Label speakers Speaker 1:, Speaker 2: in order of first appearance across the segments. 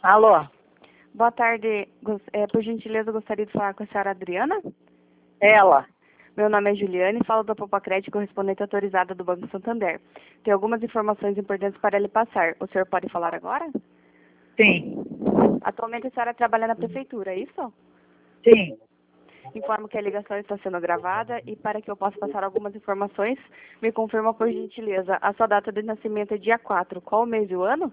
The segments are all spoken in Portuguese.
Speaker 1: Alô?
Speaker 2: Boa tarde. Por gentileza, eu gostaria de falar com a senhora Adriana.
Speaker 1: Ela?
Speaker 2: Meu nome é Juliane e falo da Popacred, correspondente autorizada do Banco Santander. Tem algumas informações importantes para lhe passar. O senhor pode falar agora?
Speaker 1: Sim.
Speaker 2: Atualmente a senhora trabalha na prefeitura, é isso?
Speaker 1: Sim.
Speaker 2: Informo que a ligação está sendo gravada e para que eu possa passar algumas informações, me confirma por gentileza. A sua data de nascimento é dia 4. Qual o mês e o ano?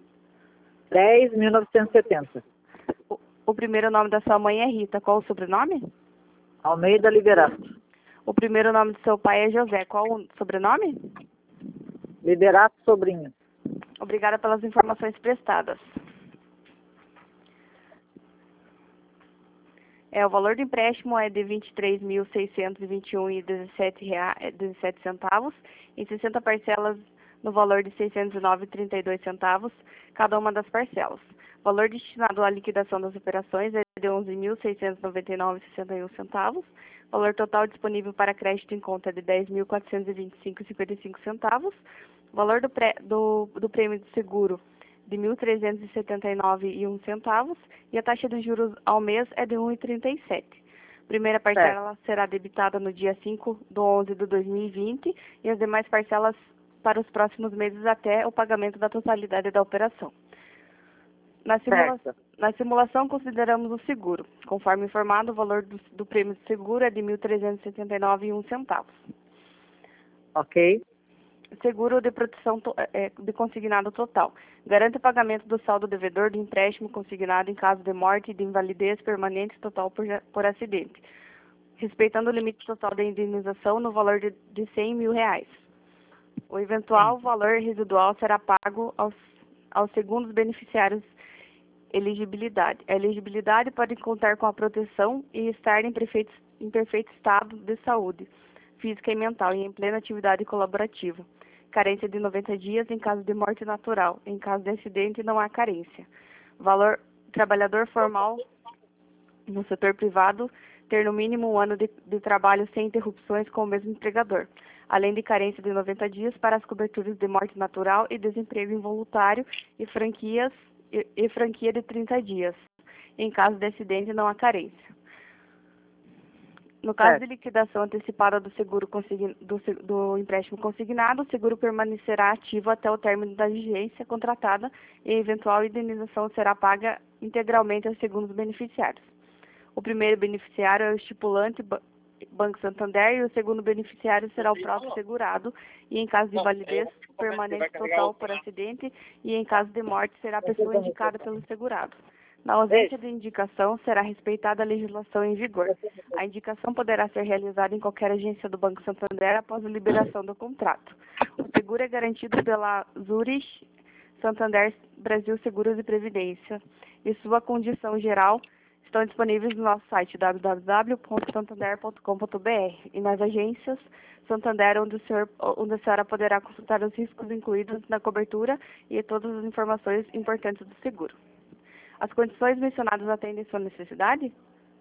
Speaker 1: 10.1970.
Speaker 2: O primeiro nome da sua mãe é Rita. Qual o sobrenome?
Speaker 1: Almeida Liberato.
Speaker 2: O primeiro nome do seu pai é José. Qual o sobrenome?
Speaker 1: Liberato Sobrinho.
Speaker 2: Obrigada pelas informações prestadas. O valor do empréstimo é de R$ 23.621,17 em 60 parcelas no valor de R$ 609,32, cada uma das parcelas. O valor destinado à liquidação das operações é de R$ 11.699,61. O valor total disponível para crédito em conta é de R$ 10.425,55. O valor do prêmio de seguro de R$ 1.379,01 e a taxa de juros ao mês é de 1,37. Primeira parcela será debitada no dia 5/11/2020 e as demais parcelas para os próximos meses até o pagamento da totalidade da operação. Na simulação, consideramos o seguro. Conforme informado, o valor do prêmio de seguro é de R$ 1.379,01.
Speaker 1: Ok.
Speaker 2: Seguro de proteção de consignado total. Garante o pagamento do saldo devedor do empréstimo consignado em caso de morte e de invalidez permanente total por acidente, respeitando o limite total da indenização no valor de R$ 100 mil. O eventual valor residual será pago aos segundos beneficiários. Elegibilidade. A elegibilidade pode contar com a proteção e estar em perfeito estado de saúde física e mental e em plena atividade colaborativa. Carência de 90 dias em caso de morte natural. Em caso de acidente, não há carência. Valor trabalhador formal no setor privado ter no mínimo 1 ano de trabalho sem interrupções com o mesmo empregador, além de carência de 90 dias para as coberturas de morte natural e desemprego involuntário e franquia de 30 dias. Em caso de acidente, não há carência. No caso de liquidação antecipada do seguro do empréstimo consignado, o seguro permanecerá ativo até o término da vigência contratada e a eventual indenização será paga integralmente aos segundos beneficiários. O primeiro beneficiário é o estipulante Banco Santander e o segundo beneficiário será o próprio segurado e em caso de invalidez permanente total por acidente e em caso de morte será a pessoa indicada pelo segurado. Na ausência de indicação, será respeitada a legislação em vigor. A indicação poderá ser realizada em qualquer agência do Banco Santander após a liberação do contrato. O seguro é garantido pela Zurich Santander Brasil Seguros e Previdência e sua condição geral estão disponíveis no nosso site www.santander.com.br e nas agências Santander, onde a senhora poderá consultar os riscos incluídos na cobertura e todas as informações importantes do seguro. As condições mencionadas atendem sua necessidade?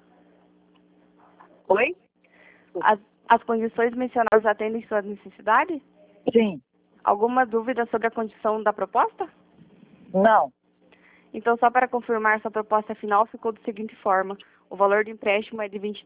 Speaker 1: Oi?
Speaker 2: As condições mencionadas atendem sua necessidade?
Speaker 1: Sim.
Speaker 2: Alguma dúvida sobre a condição da proposta?
Speaker 1: Não.
Speaker 2: Então, só para confirmar, sua proposta final ficou da seguinte forma. O valor do empréstimo é de R$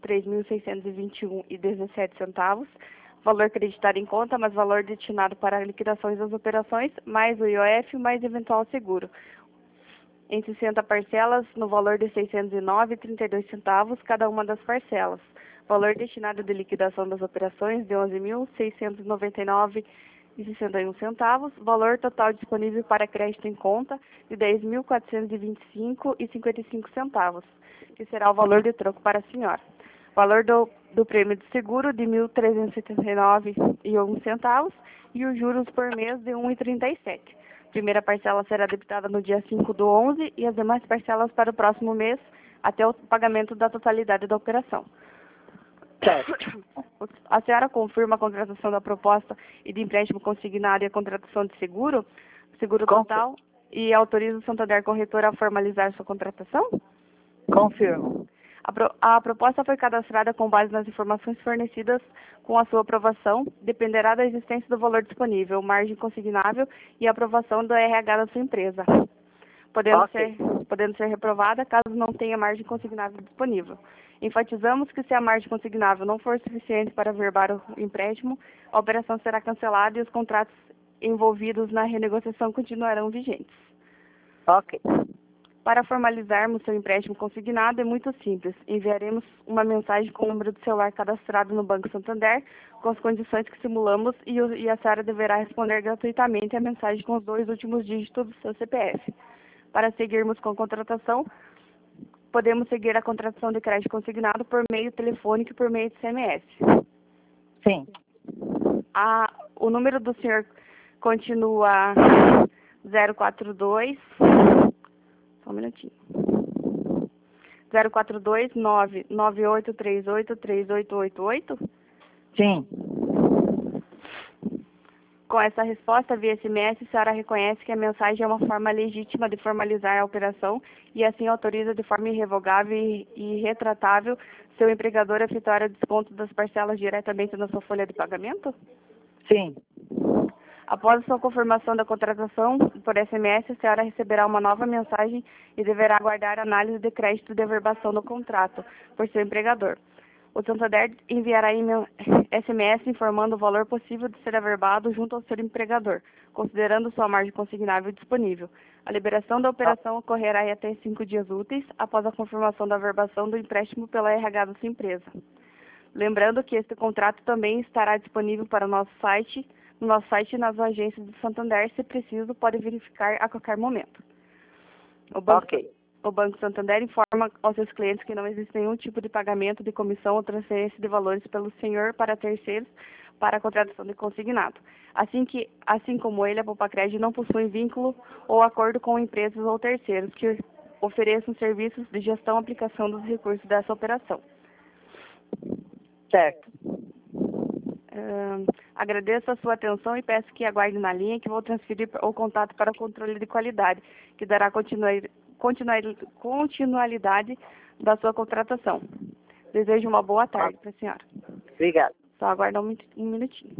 Speaker 2: 23.621,17, valor creditado em conta, mais valor destinado para liquidações das operações, mais o IOF, mais eventual seguro. Em 60 parcelas, no valor de R$ 609,32, cada uma das parcelas. Valor destinado de liquidação das operações de R$ 11.699,61. Valor total disponível para crédito em conta de R$ 10.425,55, que será o valor de troco para a senhora. Valor do prêmio de seguro de R$ 1.379,01 e os juros por mês de R$ 1,37. Primeira parcela será debitada no dia 5/11 e as demais parcelas para o próximo mês até o pagamento da totalidade da operação. A senhora confirma a contratação da proposta e de empréstimo consignado e a contratação de seguro total, e autoriza o Santander Corretora a formalizar sua contratação?
Speaker 1: Confirmo.
Speaker 2: A proposta foi cadastrada com base nas informações fornecidas. Com a sua aprovação, dependerá da existência do valor disponível, margem consignável e aprovação do RH da sua empresa, podendo ser podendo ser reprovada caso não tenha margem consignável disponível. Enfatizamos que se a margem consignável não for suficiente para averbar o empréstimo, a operação será cancelada e os contratos envolvidos na renegociação continuarão vigentes.
Speaker 1: Ok.
Speaker 2: Para formalizarmos seu empréstimo consignado é muito simples. Enviaremos uma mensagem com o número de celular cadastrado no Banco Santander, com as condições que simulamos e a senhora deverá responder gratuitamente a mensagem com os 2 últimos dígitos do seu CPF. Para seguirmos com a contratação, podemos seguir a contratação de crédito consignado por meio telefônico e por meio de SMS.
Speaker 1: Sim.
Speaker 2: O número do senhor continua 042... Só um minutinho. 042-99838-3888?
Speaker 1: Sim.
Speaker 2: Com essa resposta via SMS, a senhora reconhece que a mensagem é uma forma legítima de formalizar a operação e assim autoriza de forma irrevogável e irretratável seu empregador a efetuar o desconto das parcelas diretamente na sua folha de pagamento?
Speaker 1: Sim.
Speaker 2: Após a sua confirmação da contratação por SMS, a senhora receberá uma nova mensagem e deverá aguardar a análise de crédito de averbação do contrato por seu empregador. O Santander enviará SMS informando o valor possível de ser averbado junto ao seu empregador, considerando sua margem consignável disponível. A liberação da operação ocorrerá em até 5 dias úteis após a confirmação da averbação do empréstimo pela RH da sua empresa. Lembrando que este contrato também estará disponível para o nosso site, no nosso site e nas agências do Santander, se preciso, pode verificar a qualquer momento. O Banco Santander informa aos seus clientes que não existe nenhum tipo de pagamento de comissão ou transferência de valores pelo senhor para terceiros para a contratação de consignado. Assim como ele, a Poupacred não possui vínculo ou acordo com empresas ou terceiros que ofereçam serviços de gestão e aplicação dos recursos dessa operação.
Speaker 1: Certo.
Speaker 2: Agradeço a sua atenção e peço que aguarde na linha que vou transferir o contato para o controle de qualidade, que dará continuidade da sua contratação. Desejo uma boa tarde para a senhora.
Speaker 1: Obrigada.
Speaker 2: Só aguardar um minutinho.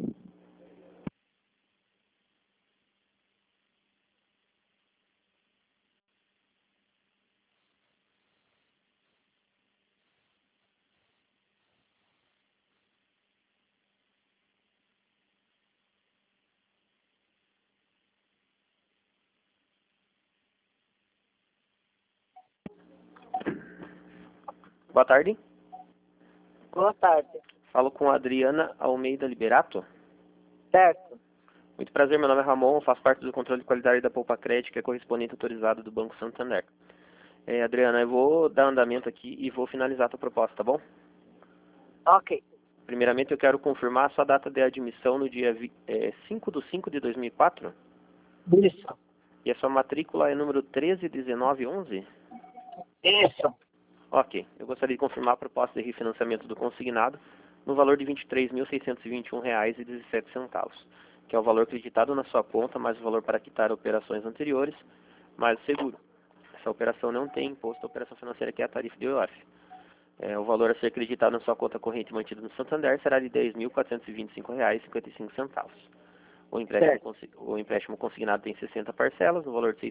Speaker 3: Boa tarde.
Speaker 1: Boa tarde.
Speaker 3: Falo com a Adriana Almeida Liberato.
Speaker 1: Certo.
Speaker 3: Muito prazer, meu nome é Ramon, faço parte do controle de qualidade da Poupacred, que é correspondente autorizado do Banco Santander. Adriana, eu vou dar andamento aqui e vou finalizar a tua proposta, tá bom?
Speaker 1: Ok.
Speaker 3: Primeiramente, eu quero confirmar a sua data de admissão no dia 5/5/2004.
Speaker 1: Isso.
Speaker 3: E a sua matrícula é número 131911?
Speaker 1: Isso.
Speaker 3: Ok. Eu gostaria de confirmar a proposta de refinanciamento do consignado no valor de R$ 23.621,17, que é o valor creditado na sua conta, mais o valor para quitar operações anteriores, mais o seguro. Essa operação não tem imposto à operação financeira, que é a tarifa de IOF. O valor a ser acreditado na sua conta corrente mantida no Santander será de R$ 10.425,55. O empréstimo consignado tem 60 parcelas, no valor de R$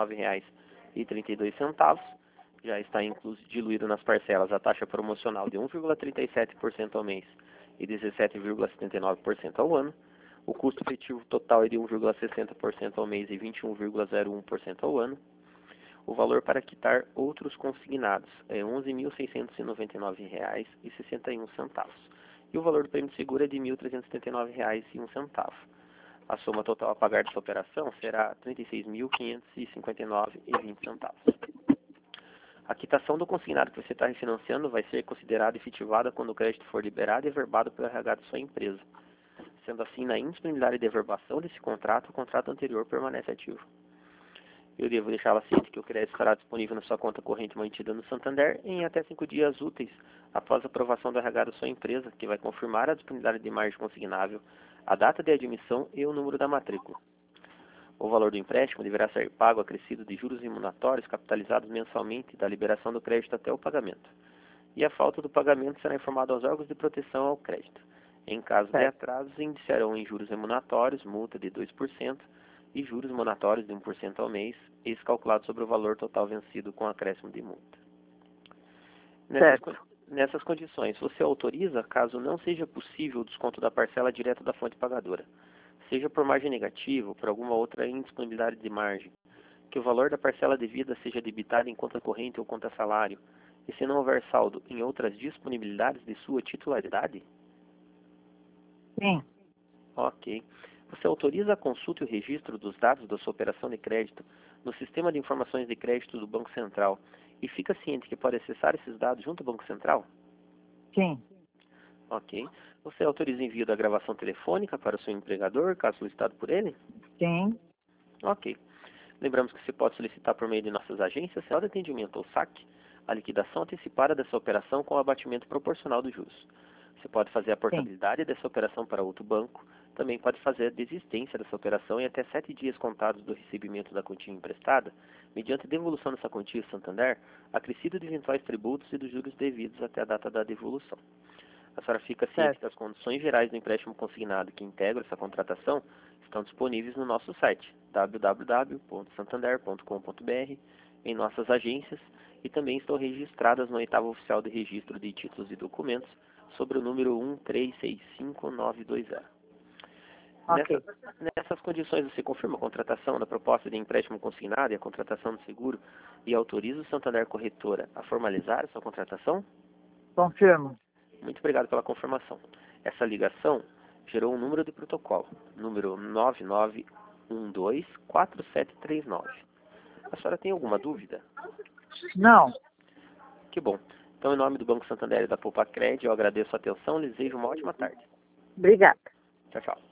Speaker 3: 609,32. Já está diluído nas parcelas a taxa promocional de 1,37% ao mês e 17,79% ao ano. O custo efetivo total é de 1,60% ao mês e 21,01% ao ano. O valor para quitar outros consignados é R$ 11.699,61. E o valor do prêmio de seguro é de R$ 1.379,01. A soma total a pagar dessa operação será R$ 36.559,20. A quitação do consignado que você está refinanciando vai ser considerada efetivada quando o crédito for liberado e averbado pelo RH de sua empresa. Sendo assim, na indisponibilidade de averbação desse contrato, o contrato anterior permanece ativo. Eu devo deixá-la ciente que o crédito estará disponível na sua conta corrente mantida no Santander em até 5 dias úteis após a aprovação do RH da sua empresa, que vai confirmar a disponibilidade de margem consignável, a data de admissão e o número da matrícula. O valor do empréstimo deverá ser pago acrescido de juros remuneratórios capitalizados mensalmente da liberação do crédito até o pagamento. E a falta do pagamento será informado aos órgãos de proteção ao crédito. Em caso de atrasos, indiciarão em juros remuneratórios, multa de 2% e juros monatórios de 1% ao mês, esse calculado sobre o valor total vencido com acréscimo de multa. Nessas condições, você autoriza, caso não seja possível o desconto da parcela direto da fonte pagadora, seja por margem negativa ou por alguma outra indisponibilidade de margem, que o valor da parcela devida seja debitado em conta corrente ou conta salário, e se não houver saldo em outras disponibilidades de sua titularidade?
Speaker 1: Sim.
Speaker 3: Ok. Você autoriza a consulta e o registro dos dados da sua operação de crédito no Sistema de Informações de Crédito do Banco Central e fica ciente que pode acessar esses dados junto ao Banco Central?
Speaker 1: Sim.
Speaker 3: Ok. Você autoriza o envio da gravação telefônica para o seu empregador, caso solicitado por ele?
Speaker 1: Sim.
Speaker 3: Ok. Lembramos que você pode solicitar por meio de nossas agências, de atendimento ou saque, a liquidação antecipada dessa operação com o abatimento proporcional dos juros. Você pode fazer a portabilidade dessa operação para outro banco, também pode fazer a desistência dessa operação em até 7 dias contados do recebimento da quantia emprestada, mediante devolução dessa quantia ao Santander, acrescido de eventuais tributos e dos juros devidos até a data da devolução. A senhora fica ciente que as condições gerais do empréstimo consignado que integram essa contratação estão disponíveis no nosso site, www.santander.com.br, em nossas agências, e também estão registradas no 8º Oficial de Registro de Títulos e Documentos, sobre o número 1365920.
Speaker 1: Ok.
Speaker 3: Nessas condições, você confirma a contratação da proposta de empréstimo consignado e a contratação do seguro e autoriza o Santander Corretora a formalizar a sua contratação?
Speaker 1: Confirmo.
Speaker 3: Muito obrigado pela confirmação. Essa ligação gerou um número de protocolo, número 99124739. A senhora tem alguma dúvida?
Speaker 1: Não.
Speaker 3: Que bom. Então, em nome do Banco Santander e da Poupa Cred, eu agradeço a atenção e desejo uma ótima tarde.
Speaker 1: Obrigada.
Speaker 3: Tchau, tchau.